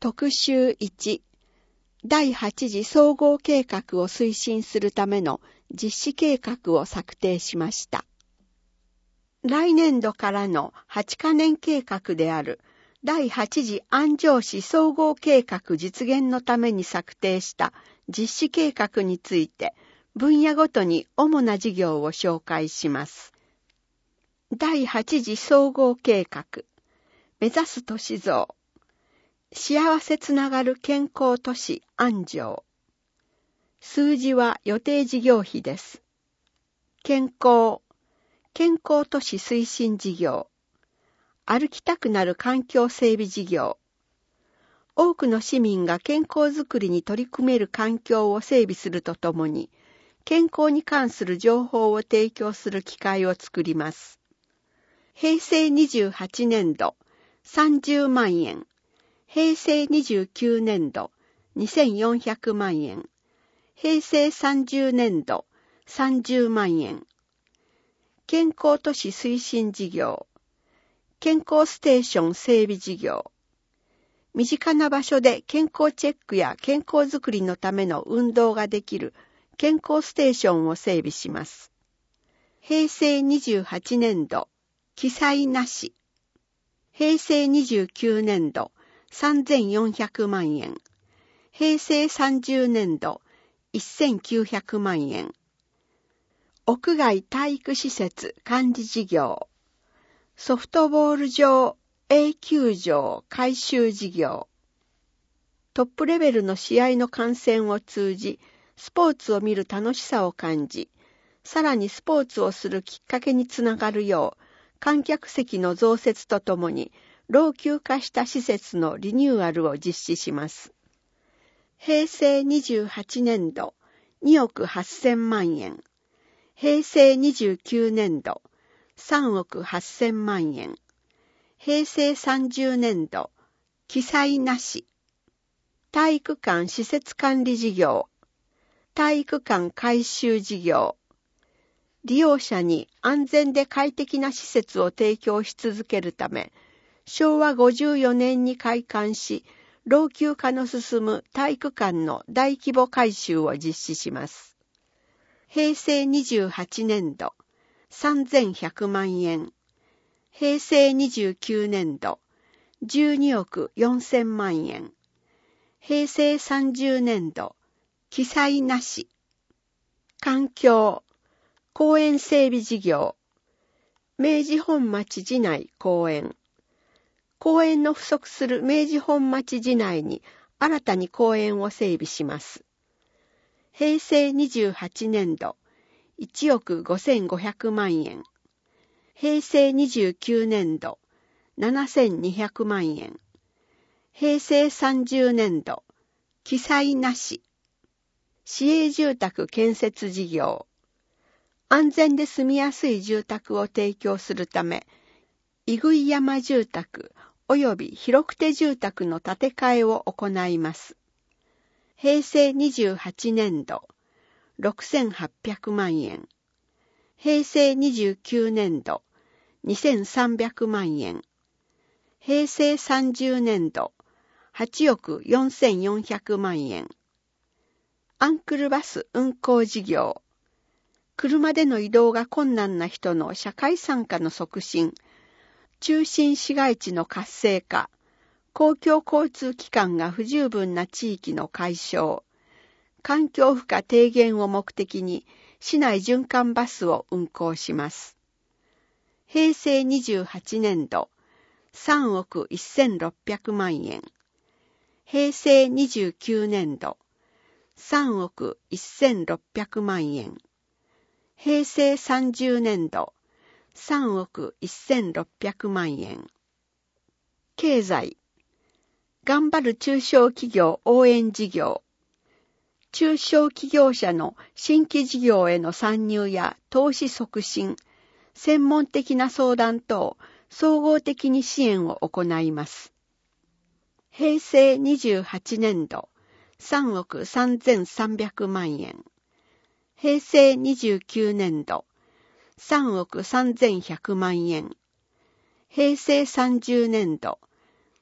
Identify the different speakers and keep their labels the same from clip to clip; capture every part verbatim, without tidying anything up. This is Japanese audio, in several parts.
Speaker 1: 特集いち、第はち次総合計画を推進するための実施計画を策定しました。来年度からのはちカ年計画である第はち次安城市総合計画実現のために策定した実施計画について、分野ごとに主な事業を紹介します。第はち次総合計画、目指す都市像、幸せつながる健康都市安城。数字は予定事業費です。健康、健康都市推進事業。歩きたくなる環境整備事業。多くの市民が健康づくりに取り組める環境を整備するとともに、健康に関する情報を提供する機会を作ります。平成にじゅうはち年度さんじゅうまんえん。平成にじゅうきゅう年度にせんよんひゃくまんえん。平成さんじゅう年度さんじゅうまんえん。健康都市推進事業。健康ステーション整備事業。身近な場所で健康チェックや健康づくりのための運動ができる健康ステーションを整備します。平成にじゅうはち年度記載なし。平成にじゅうきゅう年度さんぜんよんひゃくまんえん。平成さんじゅう年度せんきゅうひゃくまんえん。屋外体育施設管理事業。ソフトボール場 A 球場改修事業。トップレベルの試合の観戦を通じ、スポーツを見る楽しさを感じ、さらにスポーツをするきっかけにつながるよう、観客席の増設とともに、老朽化した施設のリニューアルを実施します。平成にじゅうはち年度におくはっせんまんえん。平成にじゅうきゅう年度さんおくはっせんまんえん。平成さんじゅう年度記載なし。体育館施設管理事業。体育館改修事業。利用者に安全で快適な施設を提供し続けるため、しょうわごじゅうよ年に開館し、老朽化の進む体育館の大規模改修を実施します。平成にじゅうはち年度さんぜんひゃくまんえん。平成にじゅうきゅう年度じゅうにおくよんせんまんえん。平成さんじゅう年度記載なし。環境、公園整備事業。明治本町市内公園。公園の不足する明治本町市内に新たに公園を整備します。平成にじゅうはち年度いちおくごせんごひゃくまんえん。平成にじゅうきゅう年度ななせんにひゃくまんえん。平成さんじゅう年度記載なし。市営住宅建設事業。安全で住みやすい住宅を提供するため、井杭山住宅及び広くて住宅の建て替えを行います。平成にじゅうはち年度ろくせんはっぴゃくまんえん。平成にじゅうきゅう年度にせんさんびゃくまんえん。平成さんじゅう年度はちおくよんせんよんひゃくまんえん。アンクルバス運行事業。車での移動が困難な人の社会参加の促進、中心市街地の活性化、公共交通機関が不十分な地域の解消、環境負荷低減を目的に市内循環バスを運行します。平成にじゅうはち年度さんおくせんろっぴゃくまんえん。平成にじゅうきゅう年度さんおくせんろっぴゃくまんえん。平成さんじゅう年度さんおくせんろっぴゃくまんえん。経済、頑張る中小企業応援事業。中小企業者の新規事業への参入や投資促進、専門的な相談等、総合的に支援を行います。平成にじゅうはち年度さんおくさんぜんさんびゃくまんえん。平成にじゅうきゅう年度さんおくさんぜんひゃくまんえん。平成さんじゅう年度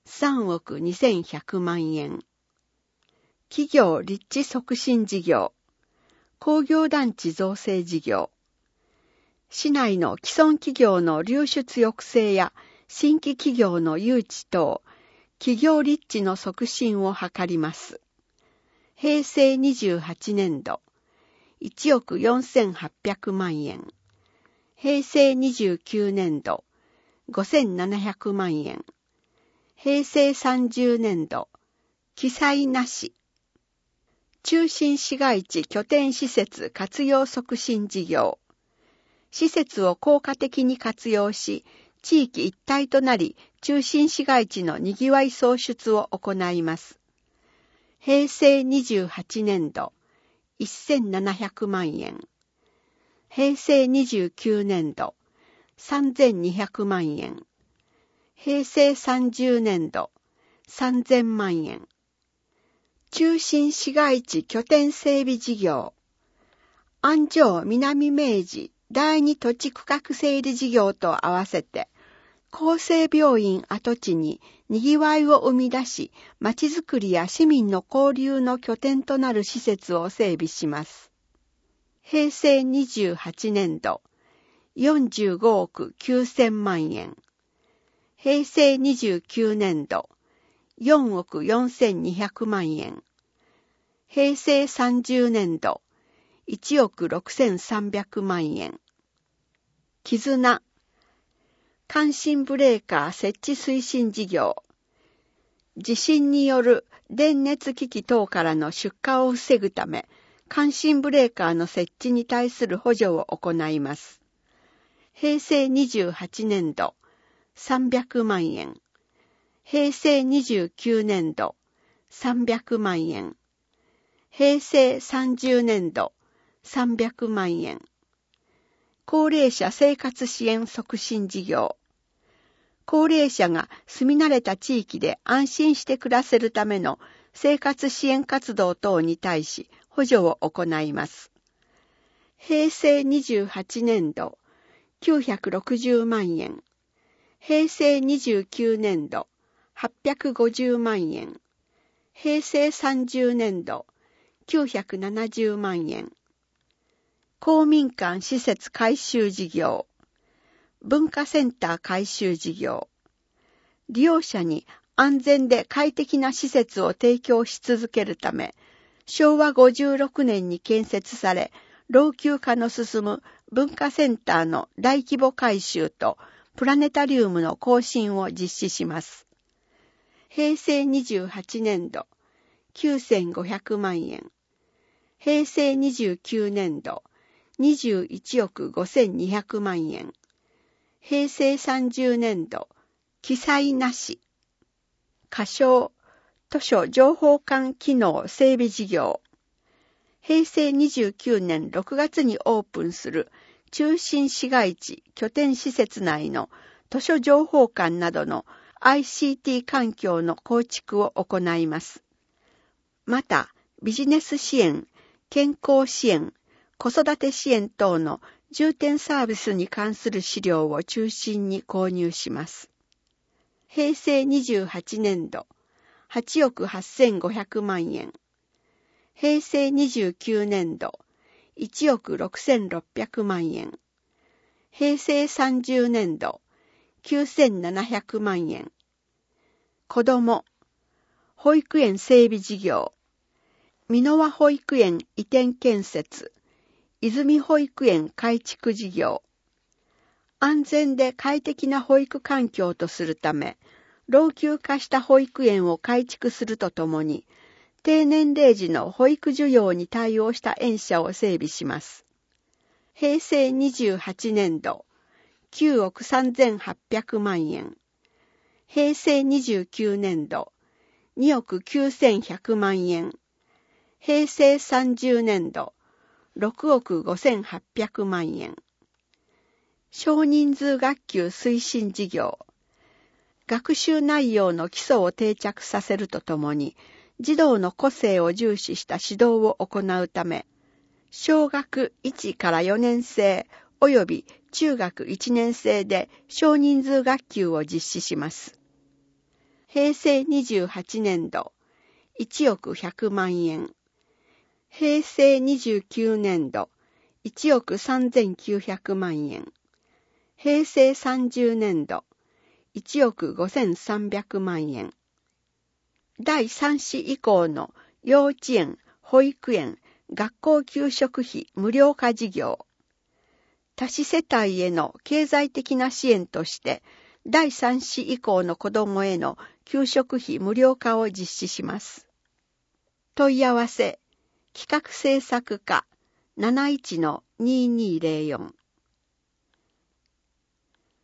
Speaker 1: さんおくにせんひゃくまんえん。企業立地促進事業、工業団地造成事業、市内の既存企業の流出抑制や新規企業の誘致等、企業立地の促進を図ります。へいせいにじゅうはちねんど、いちおくよんせんはっぴゃくまんえん。へいせいにじゅうきゅうねんど、ごせんななひゃくまんえん。へいせいさんじゅうねんど、記載なし。中心市街地拠点施設活用促進事業。施設を効果的に活用し、地域一体となり、中心市街地のにぎわい創出を行います。へいせいにじゅうはちねんど、せんななひゃくまんえん。へいせいにじゅうきゅうねんど、さんぜんにひゃくまんえん。へいせいさんじゅうねんど、さんぜんまんえん。中心市街地拠点整備事業。安城南明治第二土地区画整理事業と合わせて、厚生病院跡地ににぎわいを生み出し、まちづくりや市民の交流の拠点となる施設を整備します。へいせいにじゅうはちねんど、よんじゅうごおくきゅうせんまんえん。へいせいにじゅうきゅうねんど、よんおくよんせんにひゃくまんえん。へいせいさんじゅうねんど、いちおくろくせんさんびゃくまんえん。絆。感震ブレーカー設置推進事業。地震による電熱機器等からの出火を防ぐため、感震ブレーカーの設置に対する補助を行います。へいせいにじゅうはちねんど、さんびゃくまんえん。へいせいにじゅうきゅうねんど、さんびゃくまんえん。へいせいさんじゅうねんど、さんびゃくまんえん。高齢者生活支援促進事業。高齢者が住み慣れた地域で安心して暮らせるための生活支援活動等に対し補助を行います。へいせいにじゅうはちねんど、きゅうひゃくろくじゅうまんえん。へいせいにじゅうきゅうねんど、はっぴゃくごじゅうまんえん。へいせいさんじゅうねんど、きゅうひゃくななじゅうまんえん。公民館施設改修事業。文化センター改修事業。利用者に安全で快適な施設を提供し続けるため、しょうわごじゅうろくねんに建設され、老朽化の進む文化センターの大規模改修とプラネタリウムの更新を実施します。へいせいにじゅうはちねんど、きゅうせんごひゃくまんえん。へいせいにじゅうきゅうねんど、にじゅういちおくごせんにひゃくまんえん。へいせいさんじゅうねんど、記載なし。仮称、図書情報館機能整備事業。へいせいにじゅうきゅうねんろくがつにオープンする中心市街地拠点施設内の図書情報館などの アイシーティー 環境の構築を行います。また、ビジネス支援、健康支援、子育て支援等の重点サービスに関する資料を中心に購入します。へいせいにじゅうはちねんど、はちおくはっせんごひゃくまんえん。へいせいにじゅうきゅうねんど、いちおくろくせんろっぴゃくまんえん。へいせいさんじゅうねんど、きゅうせんななひゃくまんえん。子ども、保育園整備事業。箕輪保育園移転建設。泉保育園改築事業。安全で快適な保育環境とするため、老朽化した保育園を改築するとともに、低年齢児の保育需要に対応した園舎を整備します。へいせいにじゅうはちねんど、きゅうおくさんぜんはっぴゃくまんえん。へいせいにじゅうきゅうねんど、におくきゅうせんひゃくまんえん。へいせいさんじゅうねんど、ろくおくごせんはっぴゃくまんえん。少人数学級推進事業。学習内容の基礎を定着させるとともに、児童の個性を重視した指導を行うため、小学いちからよねんせい及び中学いちねんせいで少人数学級を実施します。 平成にじゅうはちねんどいちおくひゃくまんえん、平成にじゅうきゅうねんどいちおくさんぜんきゅうひゃくまんえん、平成さんじゅうねんどいちおくごせんさんびゃくまんえん。だいさん子以降の幼稚園、保育園、学校給食費無料化事業。多子世帯への経済的な支援として、だいさん子以降の子どもへの給食費無料化を実施します。問い合わせ、企画制作課 なないちのにーにーぜろよん